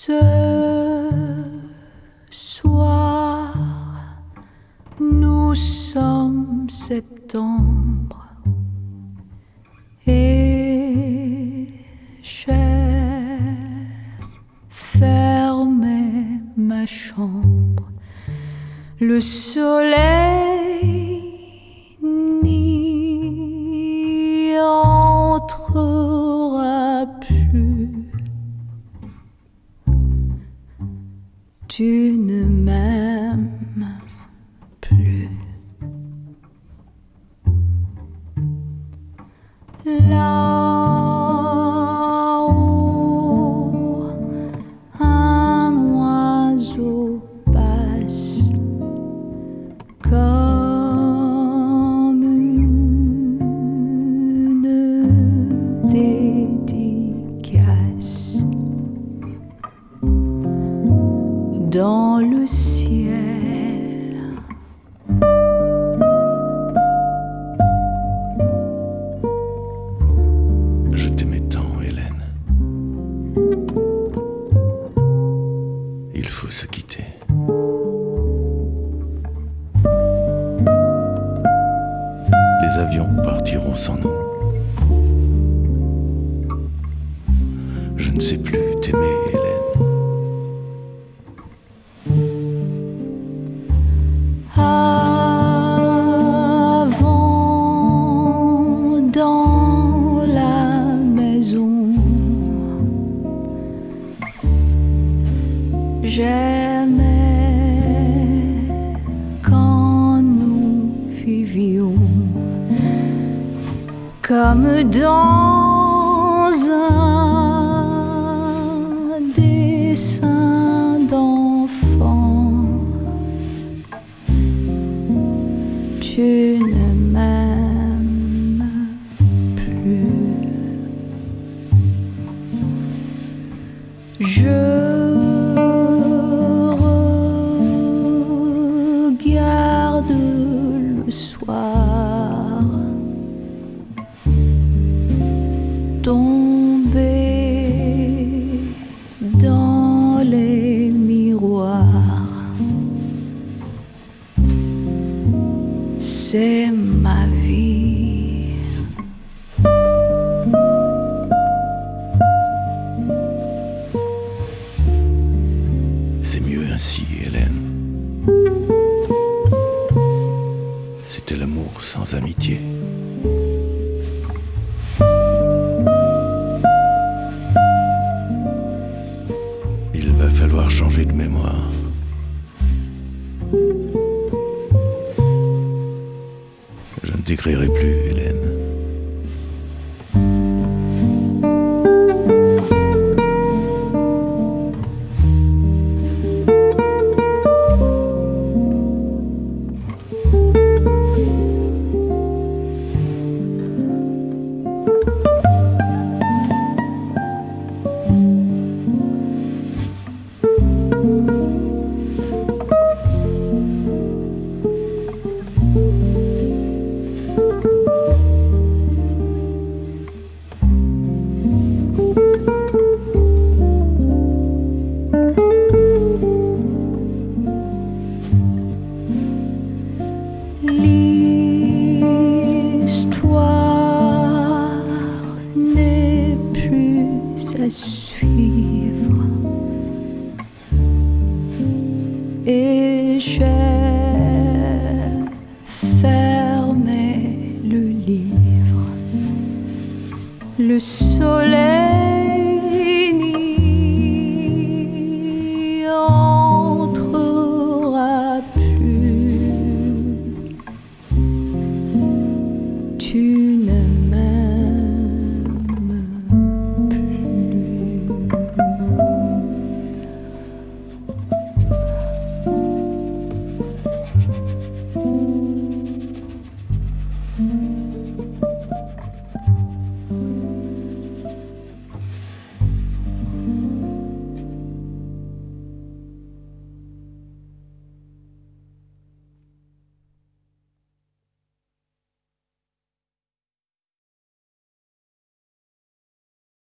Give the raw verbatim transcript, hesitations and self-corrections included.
Ce soir, nous sommes septembre et j'ai fermé ma chambre. Le soleil n'y entrera plus. Tu ne m'aimes plus. Là-haut, un oiseau passe comme une dédicace dans le ciel. Je t'aimais tant, Hélène. Il faut se quitter. Les avions partiront sans nous. Je ne sais plus t'aimer, Hélène. Avant, dans la maison, j'aimais quand nous vivions comme dans un dessin d'enfant. Tu ne m'aimes plus. Je regarde le soir tomber dans les miroirs. C'est ma vie. C'est mieux ainsi, Hélène. C'était l'amour sans amitié. Il va falloir changer de mémoire. Je ne t'écrirai plus, Hélène.